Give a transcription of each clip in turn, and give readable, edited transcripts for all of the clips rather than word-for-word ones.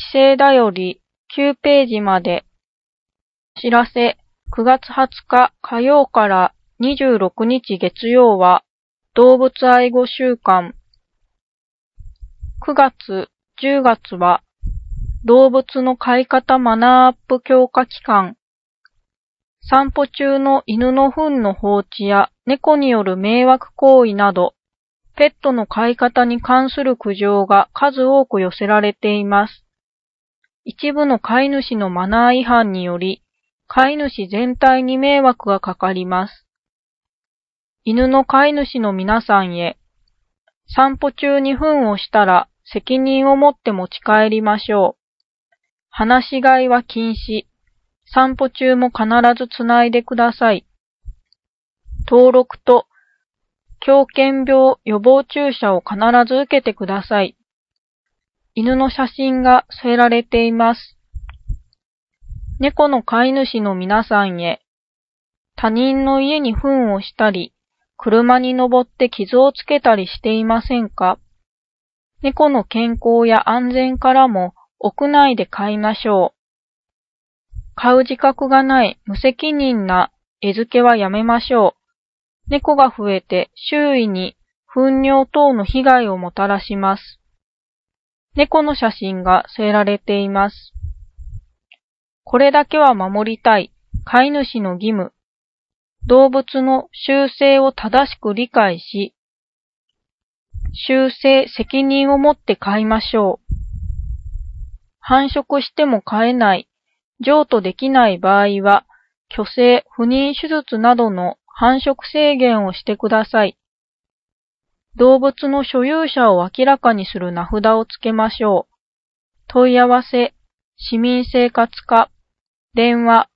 生だより9ページまで。知らせ、9月20日火曜から26日月曜は動物愛護週間。9月、10月は動物の飼い方マナーアップ強化期間。散歩中の犬の糞の放置や猫による迷惑行為など、ペットの飼い方に関する苦情が数多く寄せられています。一部の飼い主のマナー違反により、飼い主全体に迷惑がかかります。犬の飼い主の皆さんへ、散歩中に糞をしたら責任を持って持ち帰りましょう。放し飼いは禁止。散歩中も必ずつないでください。登録と狂犬病予防注射を必ず受けてください。犬の写真が添えられています。猫の飼い主の皆さんへ、他人の家に糞をしたり、車に登って傷をつけたりしていませんか？猫の健康や安全からも屋内で飼いましょう。飼う自覚がない無責任な餌付けはやめましょう。猫が増えて周囲に糞尿等の被害をもたらします。猫の写真が添えられています。これだけは守りたい飼い主の義務。動物の習性を正しく理解し、習性責任を持って飼いましょう。繁殖しても飼えない、譲渡できない場合は、去勢、不妊手術などの繁殖制限をしてください。動物の所有者を明らかにする名札をつけましょう。問い合わせ、市民生活課、電話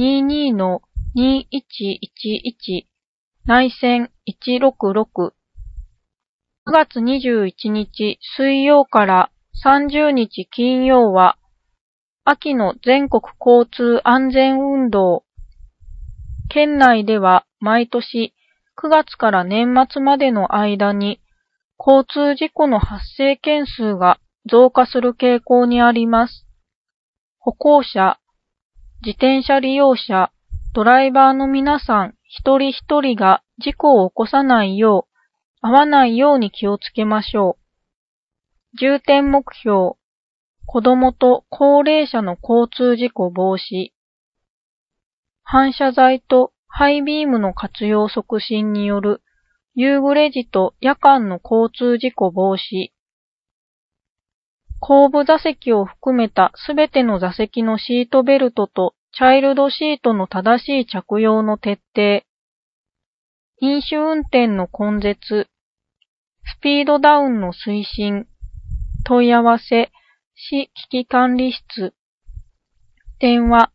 22-2111、内線166。9月21日水曜から30日金曜は、秋の全国交通安全運動。県内では毎年9月から年末までの間に交通事故の発生件数が増加する傾向にあります。歩行者、自転車利用者、ドライバーの皆さん一人一人が事故を起こさないよう、合わないように気をつけましょう。重点目標、子供と高齢者の交通事故防止。反射材とハイビームの活用促進による夕暮れ時と夜間の交通事故防止。後部座席を含めたすべての座席のシートベルトとチャイルドシートの正しい着用の徹底。飲酒運転の根絶。スピードダウンの推進。問い合わせ、市危機管理室。電話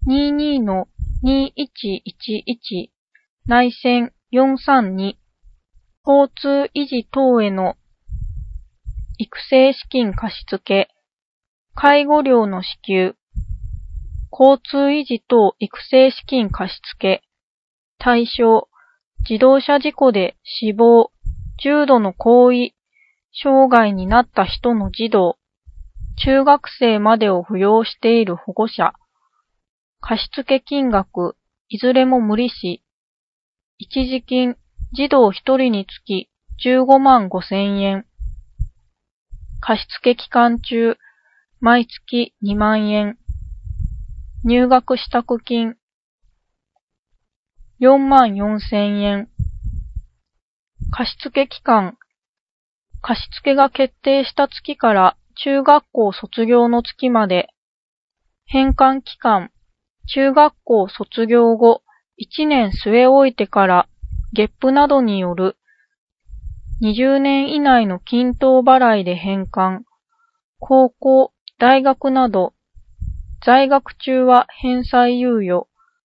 22-2111、内線432。交通維持等への育成資金貸付。介護料の支給。交通維持等育成資金貸付。対象、自動車事故で死亡、重度の後遺障害になった人の児童、中学生までを扶養している保護者、貸付金額、いずれも無利子、一時金、児童一人につき15万5千円、貸付期間中、毎月2万円、入学支度金、4万4千円、貸付期間、貸付が決定した月から中学校卒業の月まで、返還期間、中学校卒業後1年据え置いてから月賦などによる20年以内の均等払いで返還、高校、大学など、在学中は返済猶予、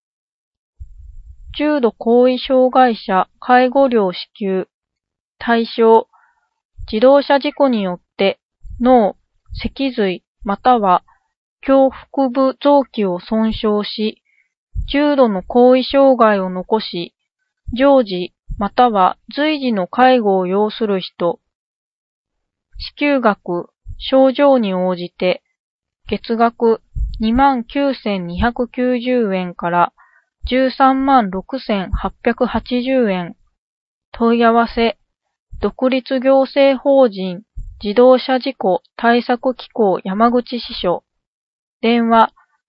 重度後遺障害者介護料支給、対象、自動車事故によって脳、脊髄または胸腹部臓器を損傷し、重度の後遺障害を残し、常時または随時の介護を要する人、支給額、症状に応じて月額29,290円から136,880円。問い合わせ、独立行政法人自動車事故対策機構山口支所。電話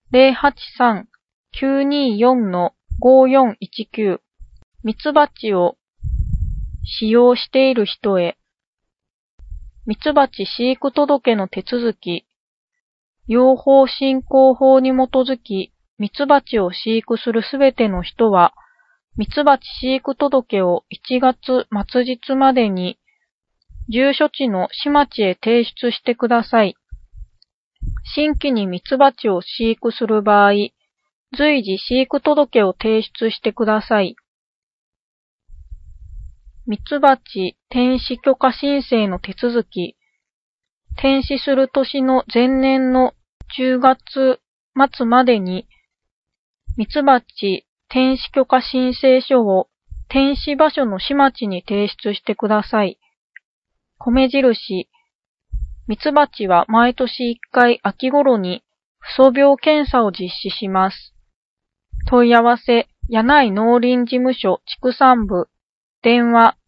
083-924-5419。ミツバチを使用している人へ。ミツバチ飼育届の手続き。養蜂振興法に基づき、ミツバチを飼育するすべての人は、ミツバチ飼育届を1月末日までに、住所地の市町へ提出してください。新規にミツバチを飼育する場合、随時飼育届を提出してください。ミツバチ転飼許可申請の手続き。転飼する年の前年の10月末までに、ミツバチ転飼許可申請書を転飼場所の市町に提出してください。米印。ミツバチは毎年1回秋頃に不訴病検査を実施します。問い合わせ、柳井農林事務所畜産部。電話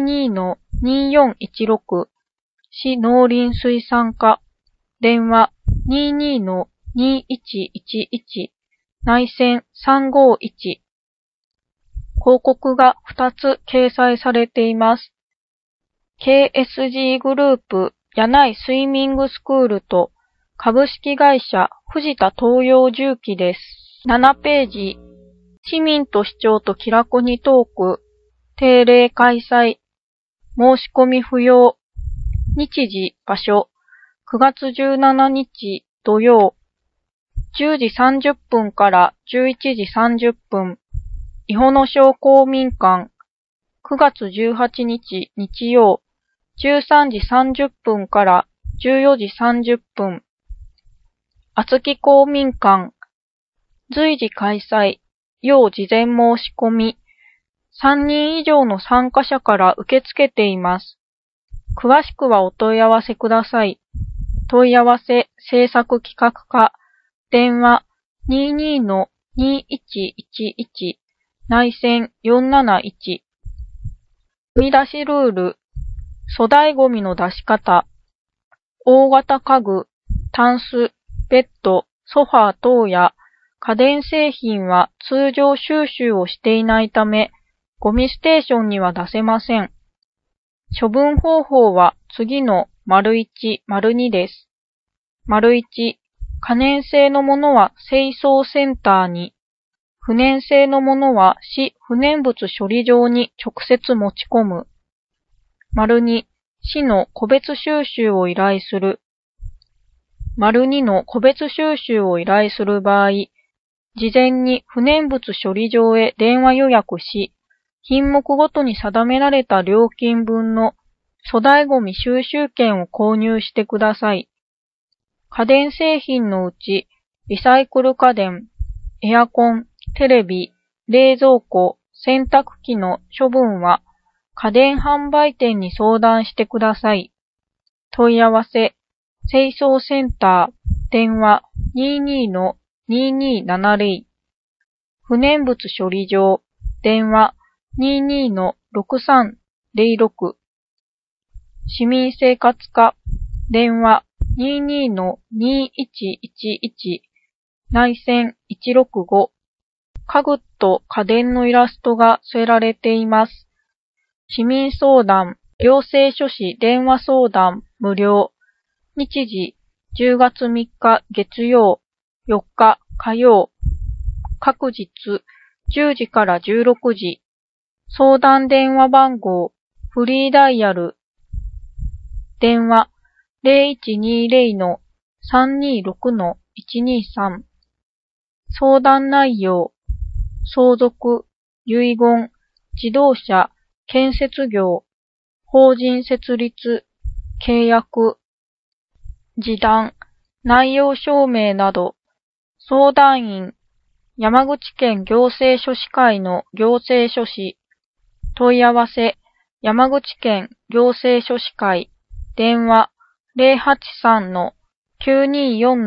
22-2416。市農林水産課。電話22-2111。内線351。広告が2つ掲載されています。KSG グループ柳井スイミングスクールと株式会社藤田東洋重機です。7ページ。市民と市長と気楽にトーク。定例開催。申し込み不要。日時、場所。9月17日土曜。10時30分から11時30分。伊保野小公民館。9月18日日曜。13時30分から14時30分。厚木公民館。随時開催。要事前申し込み。3人以上の参加者から受け付けています。詳しくはお問い合わせください。問い合わせ制作企画課。電話22-2111。内線471。見出しルール。粗大ゴミの出し方。大型家具、タンス、ベッド、ソファー等や家電製品は通常収集をしていないため、ゴミステーションには出せません。処分方法は次の ①、②です。①、可燃性のものは清掃センターに、不燃性のものは市不燃物処理場に直接持ち込む。②、市の個別収集を依頼する。②の個別収集を依頼する場合、事前に不燃物処理場へ電話予約し、品目ごとに定められた料金分の粗大ゴミ収集券を購入してください。家電製品のうち、リサイクル家電、エアコン、テレビ、冷蔵庫、洗濯機の処分は、家電販売店に相談してください。問い合わせ、清掃センター、電話22-2270。不燃物処理場、電話22-6306。市民生活課、電話22-2111。内線165。家具と家電のイラストが添えられています。市民相談、行政書士電話相談無料。日時、10月3日月曜、4日火曜。各日、10時から16時。相談電話番号、フリーダイヤル。電話、0120-326-123。相談内容、相続、遺言、自動車、建設業、法人設立、契約、示談、内容証明など、相談員、山口県行政書士会の行政書士、問い合わせ、山口県行政書士会、電話 083-924-5555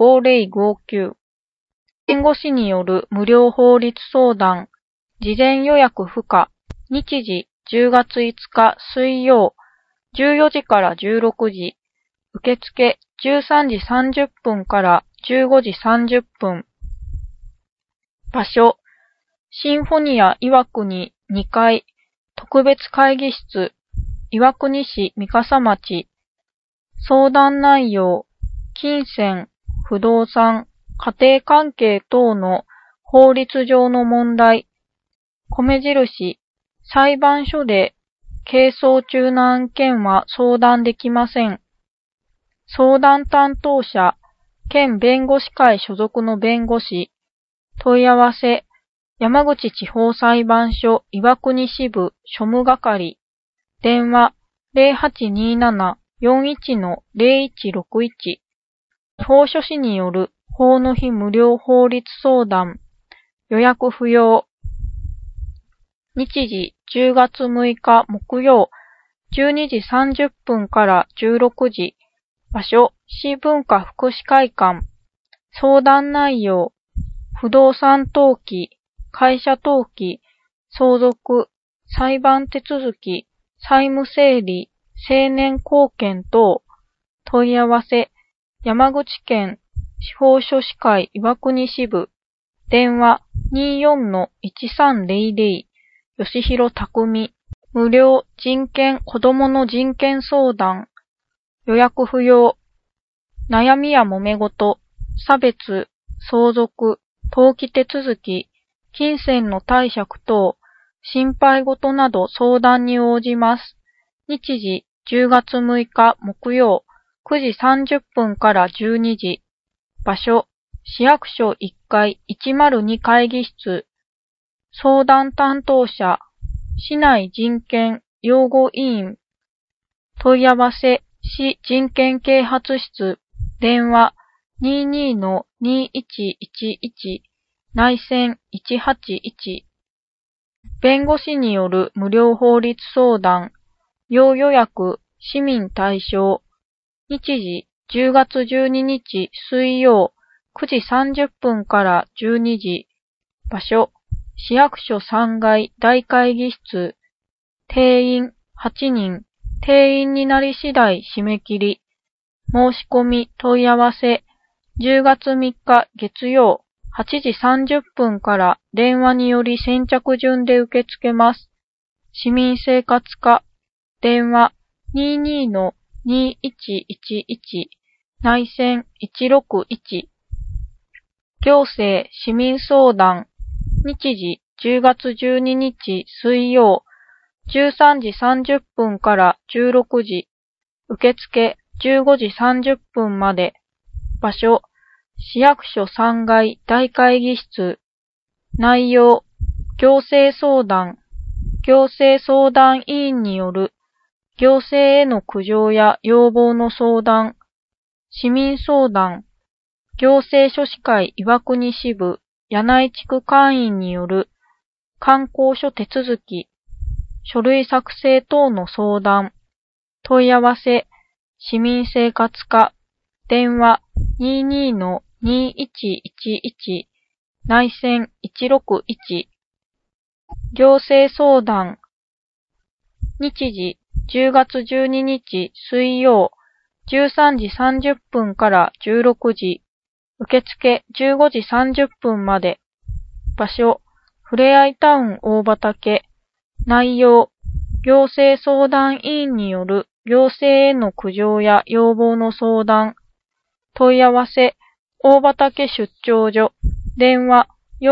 5059。弁護士による無料法律相談。事前予約不可。日時10月5日水曜。14時から16時。受付13時30分から15時30分。場所。シンフォニア岩国2階。特別会議室。岩国市三笠町。相談内容。金銭、不動産、家庭関係等の法律上の問題。米印。裁判所で係争中の案件は相談できません。相談担当者、県弁護士会所属の弁護士。問い合わせ、山口地方裁判所岩国支部庶務係。電話、0827-41-0161。法書士による法の日無料法律相談。予約不要。日時10月6日木曜。12時30分から16時。場所、市文化福祉会館。相談内容。不動産登記、会社登記、相続、裁判手続き、債務整理、成年後見等。問い合わせ、山口県司法書士会岩国支部。電話 24-1300。吉弘匠。無料人権子供の人権相談。予約不要。悩みや揉め事、差別、相続、登記手続き、金銭の貸借等、心配事など相談に応じます。日時10月6日木曜9時30分から12時。場所、市役所1階102会議室。相談担当者、市内人権擁護委員。問い合わせ、市人権啓発室。電話22-2111。内線181。弁護士による無料法律相談。要予約、市民対象。日時10月12日水曜9時30分から12時。場所、市役所3階大会議室。定員8人。定員になり次第締め切り。申し込み問い合わせ。10月3日月曜8時30分から電話により先着順で受け付けます。市民生活課。電話22-2111。内線161。行政市民相談。日時10月12日水曜13時30分から16時。受付15時30分まで。場所、市役所3階大会議室。内容、行政相談。行政相談委員による行政への苦情や要望の相談。市民相談。行政書士会岩国支部柳井地区会員による観光書手続き。書類作成等の相談。問い合わせ、市民生活課。電話22-2111。内線161。行政相談。日時10月12日水曜13時30分から16時。受付15時30分まで。場所、ふれあいタウン大畑。内容、行政相談委員による行政への苦情や要望の相談。問い合わせ、大畑出張所。電話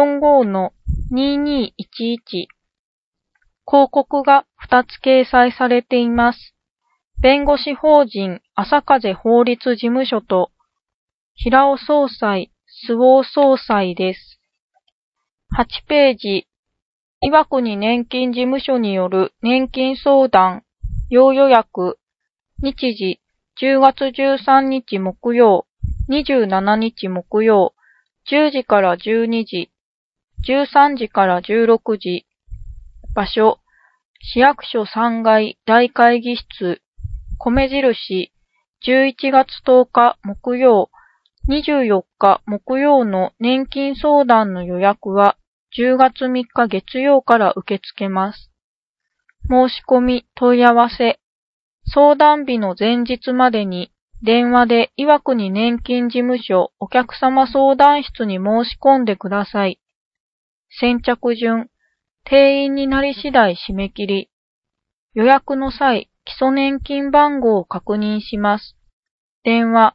45-2211。広告が2つ掲載されています。弁護士法人朝風法律事務所と平尾総裁、周防総裁です。8ページ。岩国年金事務所による年金相談、要予約。日時10月13日木曜、27日木曜、10時から12時、13時から16時。場所、市役所3階大会議室。米印11月10日木曜 24日木曜の年金相談の予約は10月3日月曜から受け付けます。申し込み問い合わせ。相談日の前日までに電話で岩国年金事務所お客様相談室に申し込んでください。先着順。定員になり次第締め切り。予約の際、基礎年金番号を確認します。電話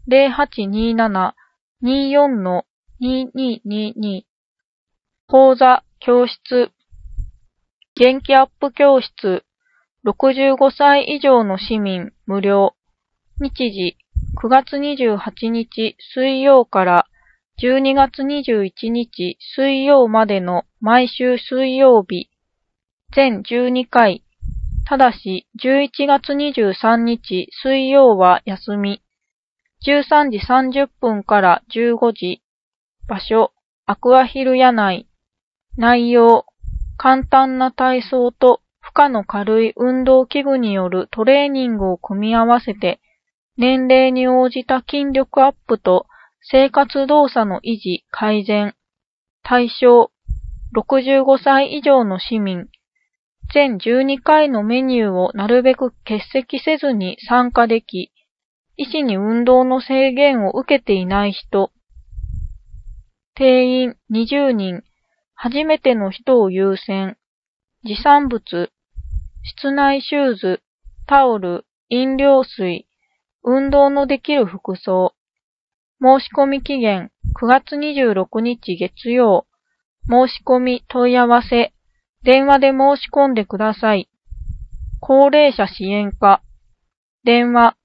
0827-24-2222講座教室元気アップ教室65歳以上の市民無料日時9月28日水曜から12月21日水曜までの毎週水曜日全12回ただし11月23日水曜は休み13時30分から15時場所アクアヒル屋内内容簡単な体操と負荷の軽い運動器具によるトレーニングを組み合わせて年齢に応じた筋力アップと生活動作の維持改善対象65歳以上の市民全12回のメニューをなるべく欠席せずに参加でき医師に運動の制限を受けていない人定員20人初めての人を優先持参物室内シューズタオル飲料水運動のできる服装申し込み期限9月26日月曜申し込み問い合わせ電話で申し込んでください高齢者支援課電話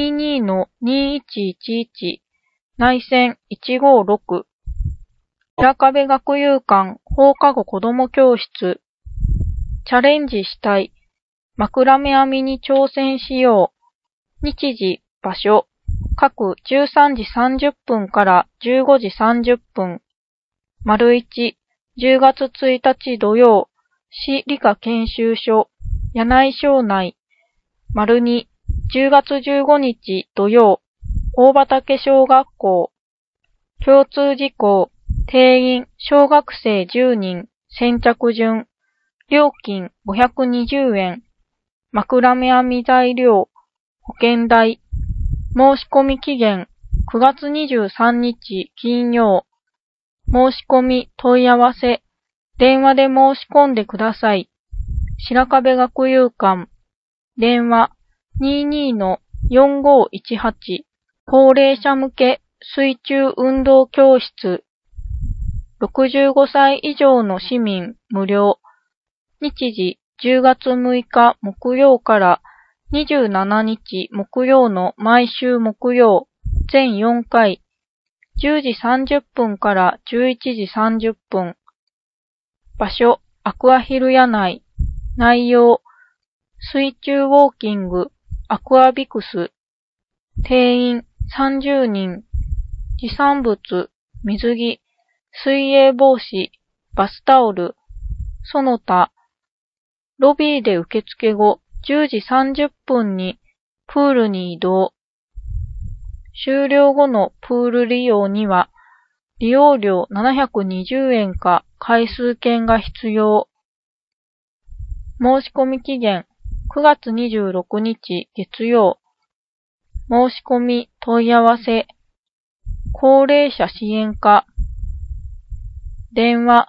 22-2111内線156白壁学友館放課後子ども教室チャレンジしたい枕目編みに挑戦しよう日時場所各13時30分から15時30分丸1 10月1日土曜市理科研修所柳井省内丸2 10月15日土曜大畑小学校共通事項定員小学生10人先着順料金520円枕目編み材料保険代申し込み期限9月23日金曜申し込み問い合わせ電話で申し込んでください白壁学友館電話22-4518高齢者向け水中運動教室65歳以上の市民無料日時10月6日木曜から27日木曜の毎週木曜全4回10時30分から11時30分場所アクアヒル屋内内容水中ウォーキングアクアビクス定員30人持参物水着水泳帽子バスタオルその他ロビーで受付後10時30分にプールに移動終了後のプール利用には利用料720円か回数券が必要申し込み期限9月26日月曜申し込み問い合わせ高齢者支援課電話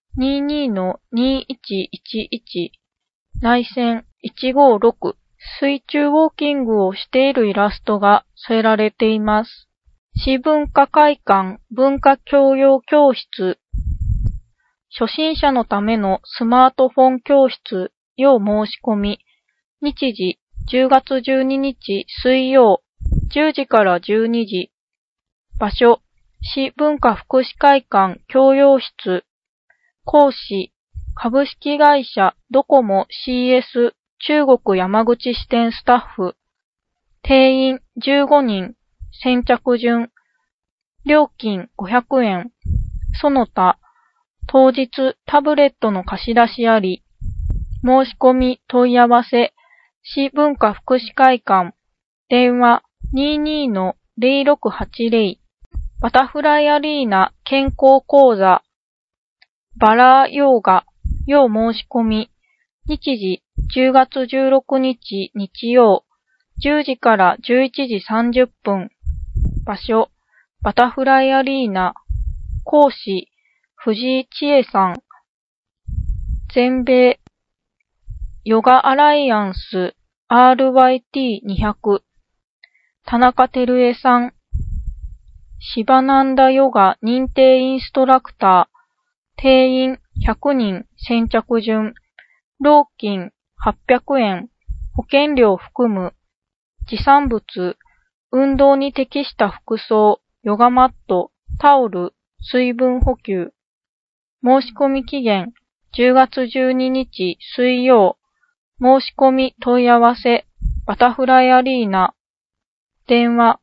22-2111内線156水中ウォーキングをしているイラストが添えられています。市文化会館文化教養教室初心者のためのスマートフォン教室要申し込み日時10月12日水曜10時から12時場所市文化福祉会館教養室講師株式会社ドコモ CS 中国山口支店スタッフ定員15人先着順料金500円その他当日タブレットの貸し出しあり申し込み問い合わせ市文化福祉会館電話22-0680 バタフライアリーナ健康講座、バラヨガ、要申し込み、日時10月16日日曜、10時から11時30分、場所、バタフライアリーナ、講師、藤井千恵さん、全米ヨガアライアンス RYT200、田中照江さん、シバナンダヨガ認定インストラクター、定員100人先着順、料金800円、保険料含む、持参物、運動に適した服装、ヨガマット、タオル、水分補給。申し込み期限、10月12日水曜。申し込み問い合わせ、バタフライアリーナ。電話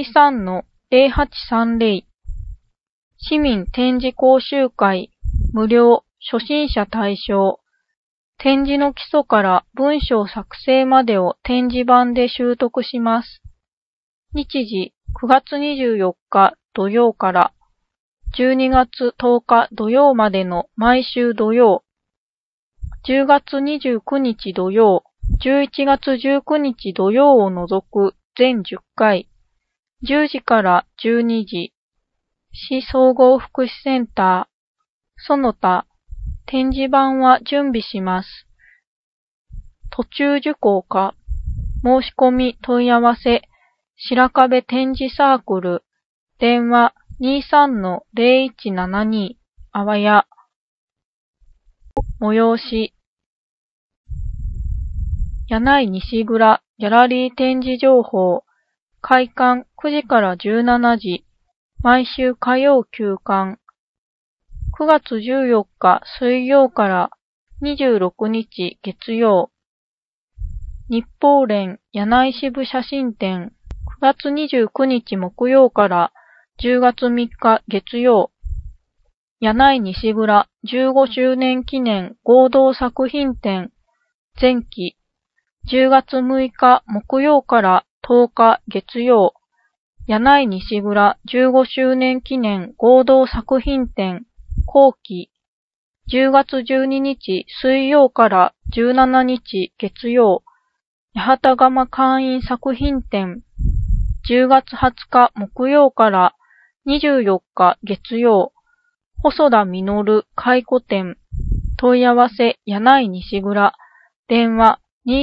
23-0830。市民展示講習会、無料、初心者対象。展示の基礎から文章作成までを展示板で習得します。日時9月24日土曜から12月10日土曜までの毎週土曜。10月29日土曜、11月19日土曜を除く全10回。10時から12時。市総合福祉センター。その他、展示板は準備します。途中受講か、申し込み問い合わせ、白壁展示サークル、電話 23-0172、あわや、催し、柳井西蔵ギャラリー展示情報、開館9時から17時、毎週火曜休館。9月14日水曜から26日月曜。日報連柳井支部写真展。9月29日木曜から10月3日月曜。柳井西蔵15周年記念合同作品展。前期。10月6日木曜から10日月曜。柳井西蔵15周年記念合同作品展。後期。10月12日水曜から17日月曜。八幡釜会員作品展。10月20日木曜から24日月曜。細田実回顧展。問い合わせ柳井西蔵。電話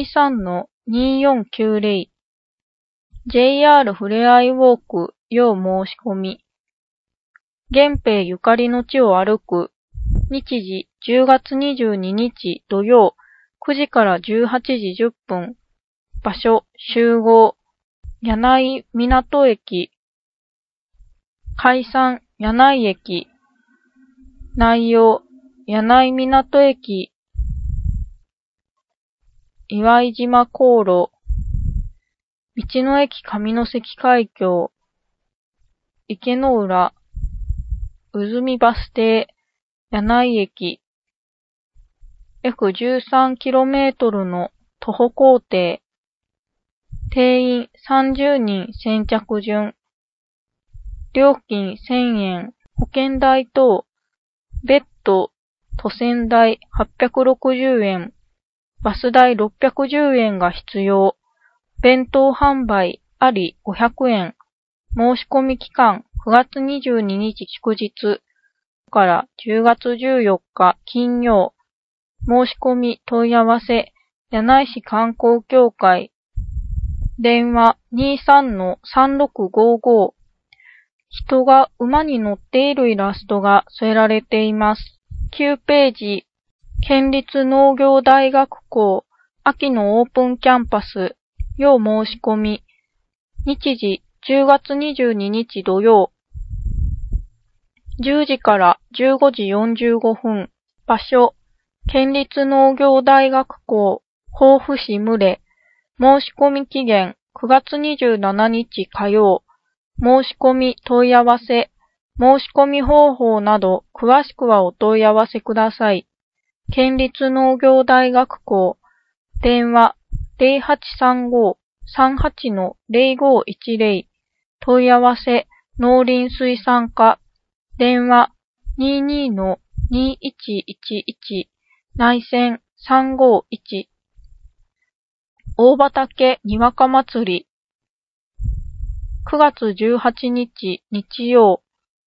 23-2490。JR ふれあいウォーク要申し込み。源平ゆかりの地を歩く。日時10月22日土曜9時から18時10分。場所集合。柳井港駅。解散柳井駅。内容柳井港駅。岩井島航路。道の駅上関海峡。池の浦。うずみバス停。柳井駅。約 13km の徒歩行程。定員30人先着順。料金1000円。保険代等。別途、都線代860円。バス代610円が必要。弁当販売あり500円。申し込み期間9月22日祝日から10月14日金曜。申し込み問い合わせ柳井市観光協会。電話 23-3655。人が馬に乗っているイラストが添えられています。9ページ。県立農業大学校秋のオープンキャンパス要申し込み。日時10月22日土曜。10時から15時45分。場所県立農業大学校防府市牟礼。申し込み期限9月27日火曜。申し込み問い合わせ。申し込み方法など詳しくはお問い合わせください。県立農業大学校。電話 0835-38-0510。問い合わせ農林水産課、電話22-2111内線351。大畑にわか祭り、9月18日日曜、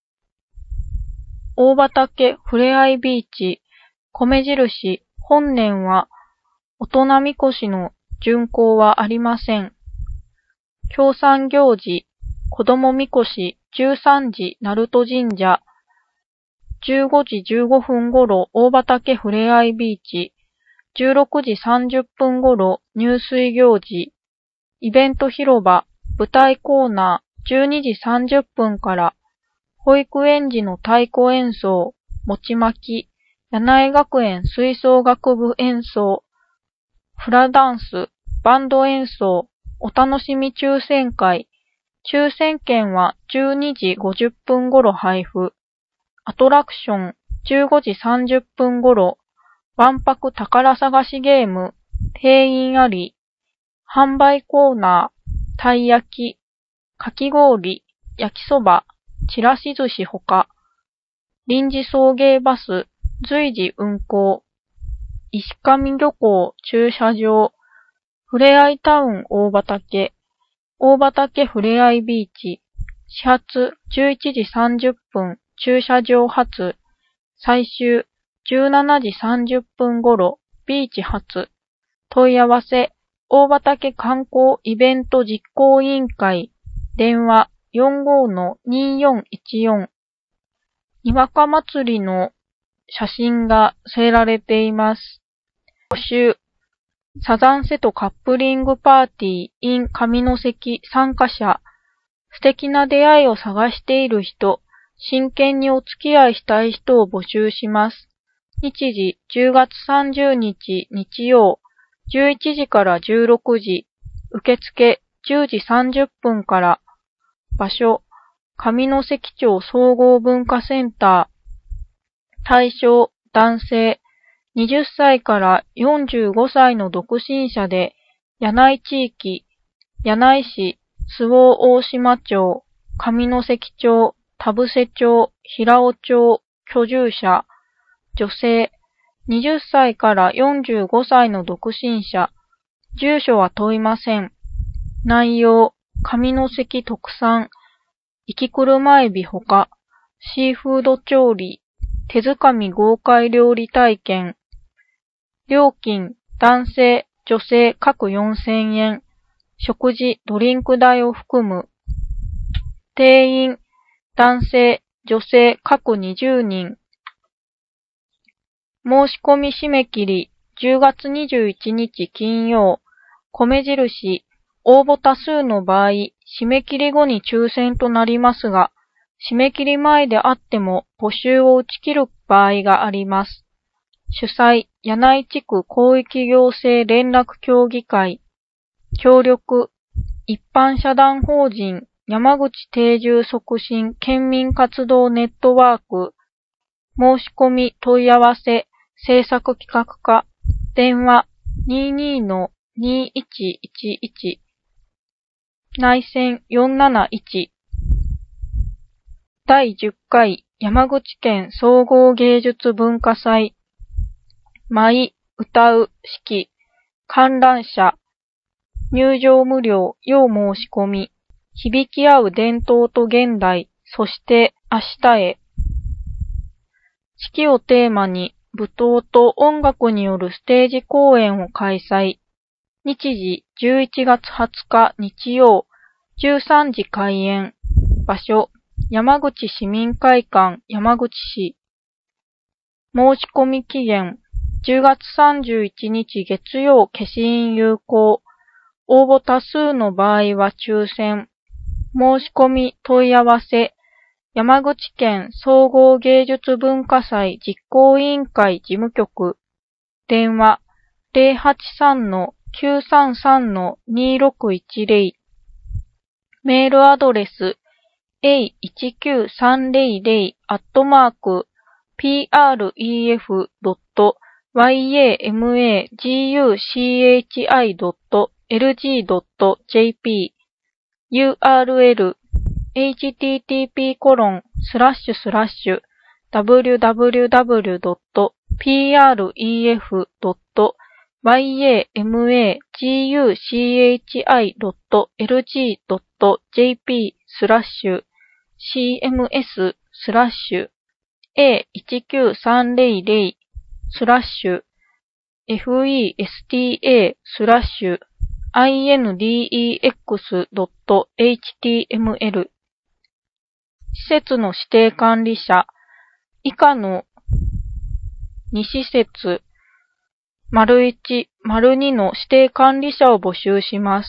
大畑ふれあいビーチ、米印、本年は大人みこしの巡行はありません。協賛行事、子供みこし13時鳴門神社、15時15分頃大畑ふれあいビーチ、16時30分頃入水行事、イベント広場、舞台コーナー12時30分から保育園児の太鼓演奏、餅巻き、柳井学園吹奏楽部演奏、フラダンス、バンド演奏、お楽しみ抽選会、抽選券は12時50分頃配布、アトラクション15時30分頃、わんぱく宝探しゲーム、定員あり、販売コーナー、たい焼き、かき氷、焼きそば、ちらし寿司ほか、臨時送迎バス、随時運行、石上漁港駐車場、ふれあいタウン大畑、大畑ふれあいビーチ、始発11時30分、駐車場発、最終17時30分頃、ビーチ発、問い合わせ、大畑観光イベント実行委員会、電話45-2414。にわか祭りの写真が添えられています。募集。サザンセトカップリングパーティー in 上関参加者。素敵な出会いを探している人、真剣にお付き合いしたい人を募集します。日時10月30日日曜、11時から16時、受付10時30分から、場所、上関町総合文化センター、対象、男性、20歳から45歳の独身者で、柳井地域、柳井市、周防大島町、上関町、田伏町、平尾町、居住者、女性、20歳から45歳の独身者、住所は問いません。内容、上関特産、生き車エビほか、シーフード調理、手づかみ豪快料理体験。料金、男性、女性各4000円。食事、ドリンク代を含む。定員、男性、女性各20人。申し込み締め切り、10月21日金曜。米印、応募多数の場合、締め切り後に抽選となりますが、締め切り前であっても募集を打ち切る場合があります。主催、柳井地区広域行政連絡協議会。協力、一般社団法人山口定住促進県民活動ネットワーク。申し込み問い合わせ、制作企画課。電話22-2111。内線471。第10回山口県総合芸術文化祭。舞、歌う、式、観覧車。入場無料、要申し込み。響き合う伝統と現代、そして明日へ。式をテーマに舞踏と音楽によるステージ公演を開催。日時11月20日日曜、13時開演。場所、山口市民会館山口市。申し込み期限、10月31日月曜消印有効。応募多数の場合は抽選。申し込み問い合わせ、山口県総合芸術文化祭実行委員会事務局。電話、083-933-2610。メールアドレス、pref.yamaguchi.lg.jp URL http://www.prc.index.html 施設の指定管理者、以下の2施設、①、②の指定管理者を募集します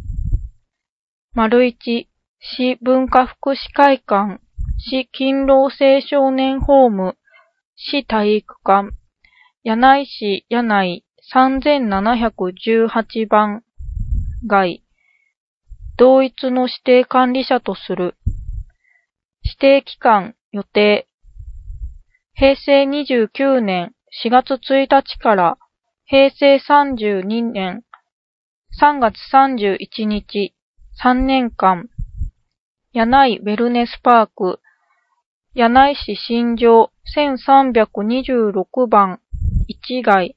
。①、市文化福祉会館、市勤労青少年ホーム、市体育館、柳井市柳井3718番街、同一の指定管理者とする。指定期間予定。平成29年4月1日から平成32年3月31日3年間。柳井ウェルネスパーク、柳井市新城1326番1街。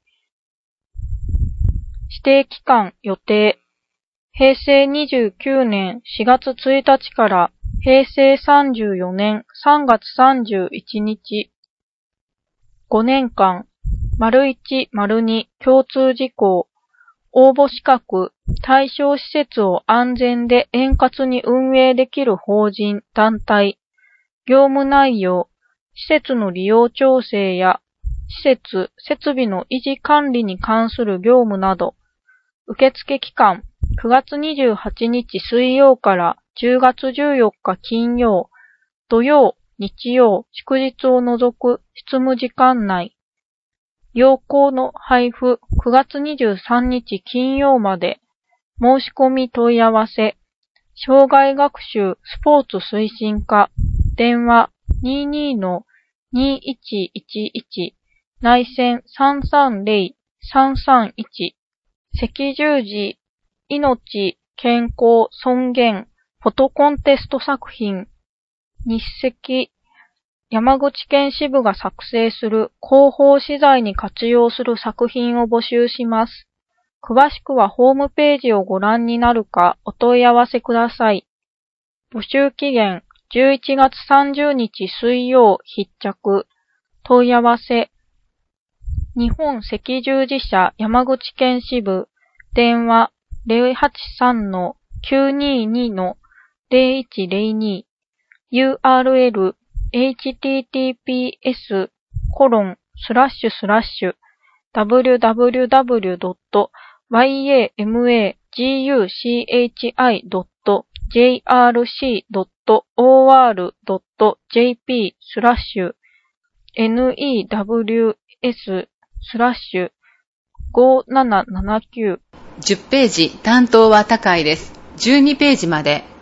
指定期間予定。平成29年4月1日から平成34年3月31日5年間。①、②共通事項。応募資格、対象施設を安全で円滑に運営できる法人、団体。業務内容、施設の利用調整や施設、設備の維持管理に関する業務など。受付期間、9月28日水曜から10月14日金曜、土曜、日曜、祝日を除く執務時間内。要項の配布、9月23日金曜まで。申し込み問い合わせ。障害学習スポーツ推進課。電話 22-2111 内線 330-331。赤十字、命、健康、尊厳、フォトコンテスト作品。日赤、山口県支部が作成する広報資材に活用する作品を募集します。詳しくはホームページをご覧になるかお問い合わせください。募集期限11月30日水曜必着。問い合わせ。日本赤十字社山口県支部。電話 083-922-0102。URL https://wyamuguchi.org.jp/news/5779 10ページ担当は高いです。12ページまで